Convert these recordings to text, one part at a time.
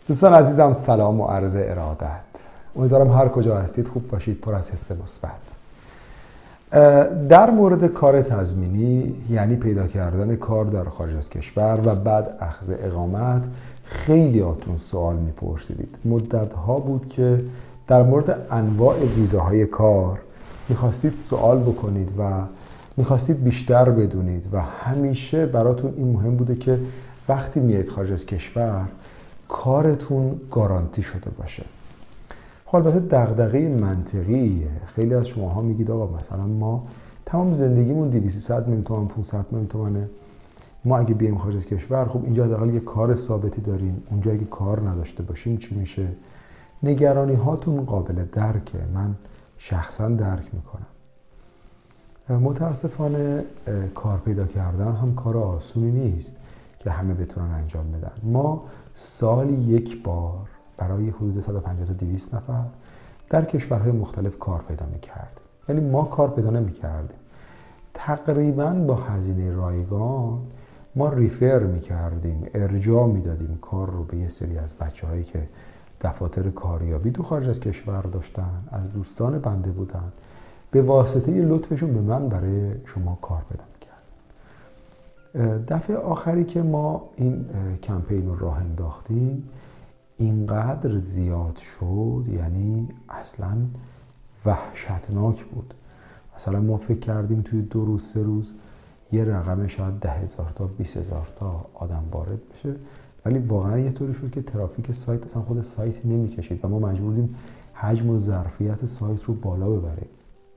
دوستان عزیزم، سلام و عرض ارادت. امیدوارم هر کجا هستید خوب باشید، پر از حس مثبت. در مورد کار تضمینی، یعنی پیدا کردن کار در خارج از کشور و بعد اخذ اقامت، خیلی هاتون سوال میپرسیدید. مدت ها بود که در مورد انواع ویزاهای کار میخواستید سوال بکنید و میخواستید بیشتر بدونید و همیشه براتون این مهم بوده که وقتی میایید خارج از کشور کارتون گارانتی شده باشه. خب البته دغدغه منطقیه. خیلی از شماها میگید آقا مثلا ما تمام زندگیمون 200 میلیون تومان 500 میلیون تومانه، ما اگه بیایم خارج از کشور خب اینجا حداقل یه کار ثابتی داریم، اونجا اگه کار نداشته باشیم چی میشه؟ نگرانی هاتون قابل درکه، من شخصا درک میکنم. متاسفانه کار پیدا کردن هم کار آسونی نیست که همه بتونن انجام بدن. ما سالی یک بار برای حدود 150 تا 200 نفر در کشورهای مختلف کار پیدا میکردیم. یعنی ما کار پیدا نمیکردیم، تقریبا با هزینه رایگان ما ریفر میکردیم، ارجاع میدادیم کار رو به یه سری از بچه‌هایی که دفاتر کاریابی تو خارج از کشور داشتن، از دوستان بنده بودن، به واسطه لطفشون به من برای شما کار پیدا میکرد. دفعه آخری که ما این کمپین رو راه انداختیم اینقدر زیاد شد، یعنی اصلا وحشتناک بود. مثلا ما فکر کردیم توی 2 روز 3 روز یه رقم شاید 10,000 تا 20,000 تا آدم وارد بشه، ولی واقعا یه طوری شد که ترافیک سایت اصلا خود سایت نمیکشید و ما مجبور بودیم حجم و ظرفیت سایت رو بالا ببریم.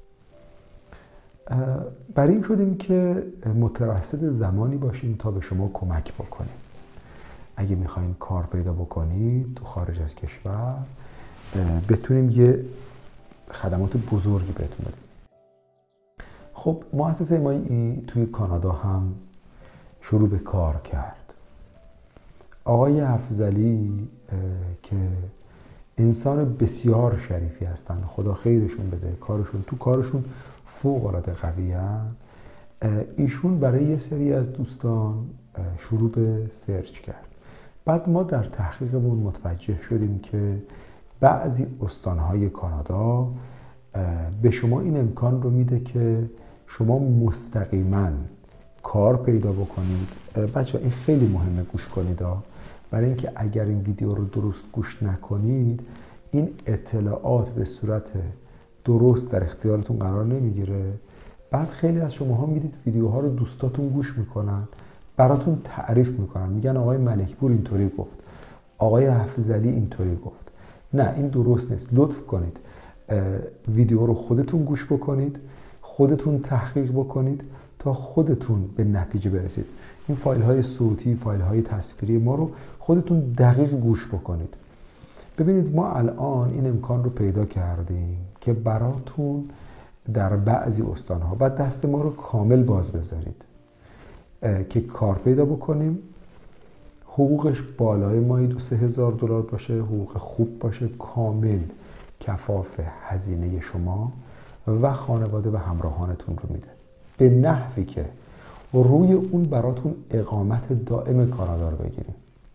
برای این شدیم که مترصد زمانی باشیم تا به شما کمک بکنیم. اگه میخواین کار پیدا بکنید تو خارج از کشور بتونیم یه خدمات بزرگی بهتون بدیم. خب مؤسسه ما توی کانادا هم شروع به کار کرد. آقای افضلی که انسان بسیار شریفی هستن، خدا خیرشون بده، کارشون فوق العاده قویه. ایشون برای یه سری از دوستان شروع به سرچ کرد. بعد ما در تحقیقمون متوجه شدیم که بعضی استانهای کانادا به شما این امکان رو میده که شما مستقیما کار پیدا بکنید. بچه این خیلی مهمه گوش کنید برای اینکه اگر این ویدیو رو درست گوش نکنید این اطلاعات به صورت درست در اختیارتون قرار نمیگیره. بعد خیلی از شماها میدید ویدیوها رو دوستاتون گوش میکنن، براتون تعریف میکنن، میگن آقای ملکپور اینطوری گفت، آقای افضلی اینطوری گفت. نه، این درست نیست. لطف کنید ویدیو رو خودتون گوش بکنید، خودتون تحقیق بکنید تا خودتون به نتیجه برسید. این فایل های صوتی، فایل های تصویری ما رو خودتون دقیق گوش بکنید. ببینید ما الان این امکان رو پیدا کردیم که براتون در بعضی استانها و دست ما رو کامل باز بذارید که کار پیدا بکنیم. حقوقش بالای ماهی 2,000 دلار باشه، حقوق خوب باشه، کامل کفاف هزینه شما و خانواده و همراهانتون رو میده، به نحوی که روی اون براتون اقامت دائم کانادا رو بگیریم.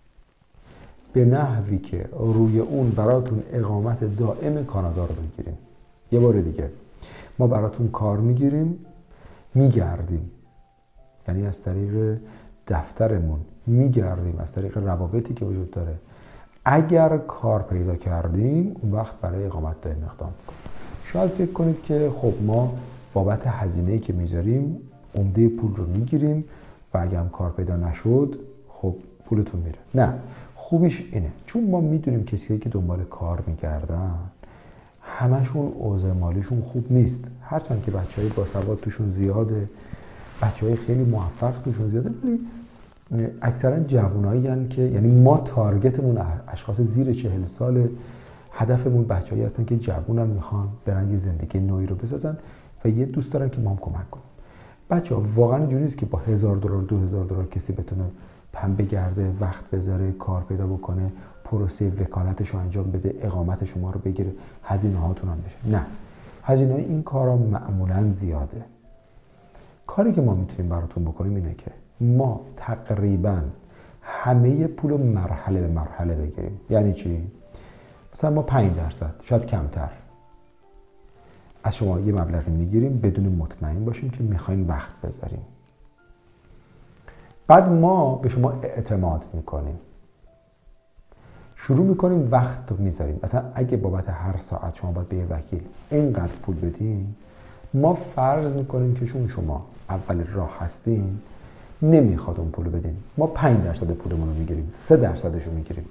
یه بار دیگه، ما براتون کار میگیریم، میگردیم، یعنی از طریق دفترمون میگردیم، از طریق روابطی که وجود داره. اگر کار پیدا کردیم اون وقت برای اقامت دائم اقدام میکنیم. شاید فکر کنید که خب ما بابت هزینه‌ای که میذاریم عمده پول رو میگیریم و اگه هم کار پیدا نشد خب پولتون میره. نه، خوبیش اینه چون ما میدونیم کسایی که دنبال کار میگردن همشون اوضاع مالیشون خوب نیست، هرچند که بچهای باسواد توشون زیاده، بچهای خیلی موفق توشون زیاده، ولی اکثرا جوانایی هستن که، یعنی ما تارگتمون اشخاص زیر 40 ساله، هدفمون بچه‌ای هستن که جوونن، میخوان برن یه زندگی نوعی رو بسازن و یه دوست دارن که ما هم کمک کنیم. بچه‌ها واقعا اینجوری نیست که با 1,000 دلار 2,000 دلار کسی بتونه پم بگرده، وقت بذاره، کار پیدا بکنه، پروسه وکالتش رو انجام بده، اقامت شما رو بگیره، هزینه هاتون هم بشه. نه، هزینه این کارا معمولا زیاده. کاری که ما میتونیم براتون بکنیم اینه که ما تقریبا همه پول رو مرحله به مرحله بگیریم. یعنی چی؟ مثلا ما 5%، شاید کمتر، از شما یه مبلغی میگیریم بدون مطمئن باشیم که میخوایم وقت بذاریم. بعد ما به شما اعتماد میکنیم، شروع میکنیم وقت رو میذاریم. مثلا اگه بابت هر ساعت شما باید به یه وکیل اینقدر پول بدین، ما فرض میکنیم که چون شما اول راه هستین نمیخواد اون پول بدین، ما 5% پولمون رو میگیریم، 3% رو میگیریم.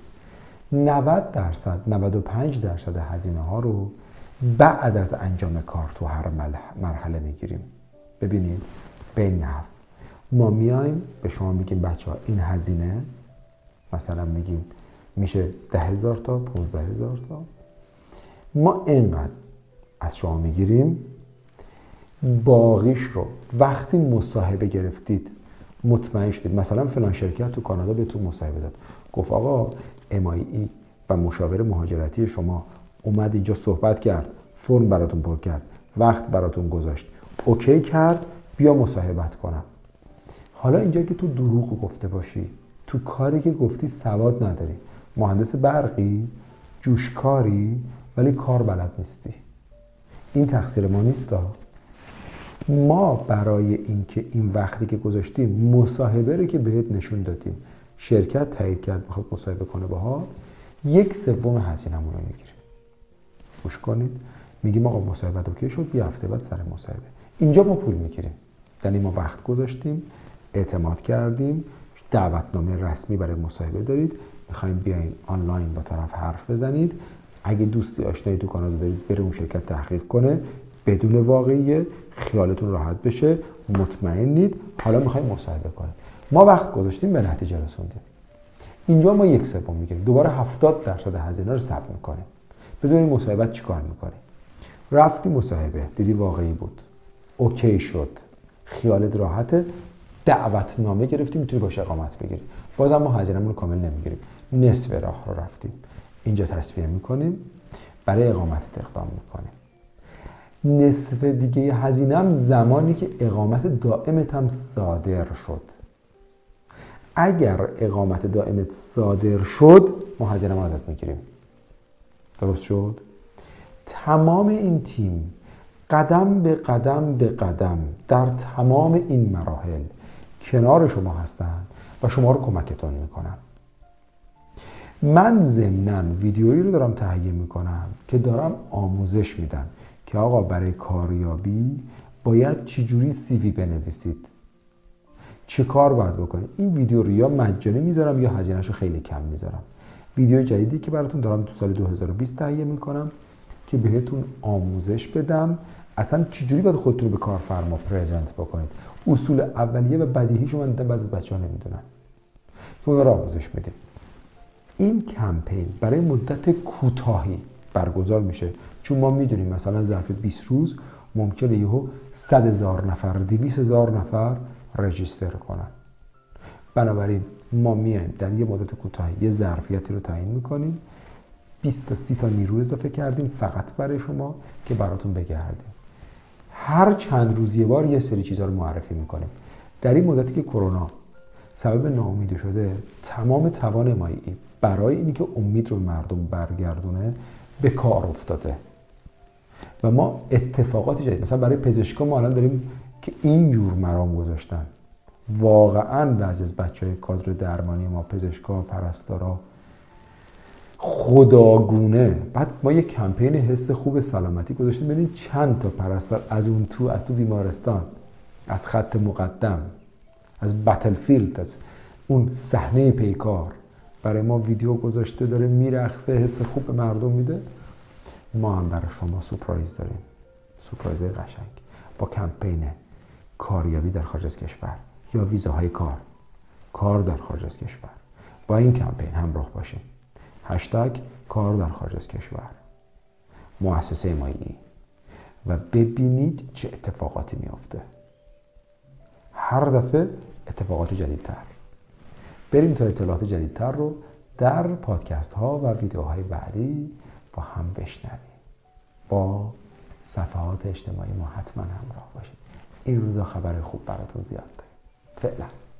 90%، 95% هزینه ها رو بعد از انجام کار تو هر مرحله میگیریم. ببینید به این نحو ما میایم به شما میگیم بچه ها این هزینه، مثلا میگیم میشه 10,000 تا 15,000 تا، ما اینقدر از شما میگیریم، باقیش رو وقتی مصاحبه گرفتید مطمئن شدید، مثلا فلان شرکت تو کانادا بهتون مصاحبه داد، گفت آقا MIE و مشاور مهاجرتی شما اومد اینجا صحبت کرد، فرم براتون پر کرد، وقت براتون گذاشت، اوکی کرد، بیا مصاحبت کنم. حالا اینجا که تو دروغ گفته باشی، تو کاری که گفتی سواد نداری، مهندس برقی، جوشکاری، ولی کار بلد نیستی، این تقصیر ما نیستا. ما برای اینکه این وقتی که گذاشتیم مصاحبه رو که بهت نشون دادیم، شرکت تایید کرد بخواد مصاحبه کنه باها، 1/3 هزینه‌مون رو میگیریم. گوش کنید، میگیم آقا مصاحبه اوکی شد، بیا هفته بعد سر مصاحبه. اینجا ما پول میگیریم، یعنی ما وقت گذاشتیم، اعتماد کردیم، دعوتنامه رسمی برای مصاحبه دارید، میخوایم بیاین آنلاین با طرف حرف بزنید، اگه دوستی آشنایی تو کانادا دارید بره اون شرکت تحقیق کنه، بدون واقعیه، خیالتون راحت بشه، مطمئنید، حالا میخوایم مصاحبه کنیم. ما وقت گذاشتیم، به نتیجه رسوندیم. اینجا ما 1/3 میگیریم، دوباره 70% هزینه رو ثبت میکنیم. بذارید مصاحبه چیکار میکنیم؟ رفتی مصاحبه، دیدی واقعی بود، اوکی شد، خیالت راحته، دعوتنامه گرفتی، میتونی باشه اقامت بگیری. بازم ما هزینه‌مون رو کامل نمیگیریم، نصف راه رو رفتیم. اینجا تصفیه میکنیم، برای اقامت اقدام میکنیم. نصف دیگه هزینه‌ام زمانی که اقامت دائمت هم صادر شد. اگر اقامت دائمت صادر شد، ما هزینه ما ازت میگیریم. درست شد؟ تمام این تیم قدم به قدم به قدم در تمام این مراحل کنار شما هستن و شما رو کمکتون میکنن. من ضمناً ویدیویی رو دارم تهیه میکنم که دارم آموزش میدم که آقا برای کاریابی باید چجوری CV بنویسید، چه کار باید بکنید. این ویدیو رو یا مجانی میذارم یا هزینه‌اش رو خیلی کم میذارم. ویدیو جدیدی که براتون دارم تو سال 2020 تهیه میکنم که بهتون آموزش بدم اصلا چجوری باید خودتون رو به کارفرما پرزنت بکنید. اصول اولیه و بدیهیشو من دیدم بعضی از بچه‌ها نمیدونن که اونا رو آموزش میدیم. این کمپین برای مدت کوتاهی برگزار میشه، چون ما میدونیم مثلا ظرف 20 روز ممکنه یهو 100,000 نفر 200,000 نفر رجیستر کنن. بنابراین ما میایم در یه مدت کوتاهی یه ظرفیتی رو تعیین میکنیم، 20 تا 30 تا نیرو اضافه کردیم فقط برای شما که براتون بگردیم. هر چند روز یه بار یه سری چیزا رو معرفی میکنیم. در این مدتی که کرونا سبب ناامیدی شده، تمام توان ما برای اینی که امید رو مردم برگردونه به کار افتاده و ما اتفاقاتی جدید، مثلا برای پزشکا ما الان داریم که اینجور مرام گذاشتن. واقعا بعضی از بچهای کادر درمانی ما، پزشکا، پرستارا، خداگونه. بعد ما یه کمپین حس خوب سلامتی گذاشتیم، ببینید چند تا پرستار از تو بیمارستان، از خط مقدم، از بتلفیلد، از اون صحنه پیکار برای ما ویدیو گذاشته، داره میرقصه، حس خوب به مردم میده. ما هم برای شما سورپرایز داریم، سورپرایزهای قشنگ با کمپین کاریابی در خارج از کشور یا ویزاهای کار در خارج از کشور. با این کمپین همراه باشین. کار در خارج از کشور، مؤسسه MIE، و ببینید چه اتفاقاتی میافته. هر دفعه اتفاقات جدیدتر. بریم تا اطلاعات جدیدتر رو در پادکست ها و ویدیوهای بعدی با هم بشنویم. با صفحات اجتماعی ما حتما همراه باشید. این روزا خبر خوب براتون زیاد داریم. فعلا.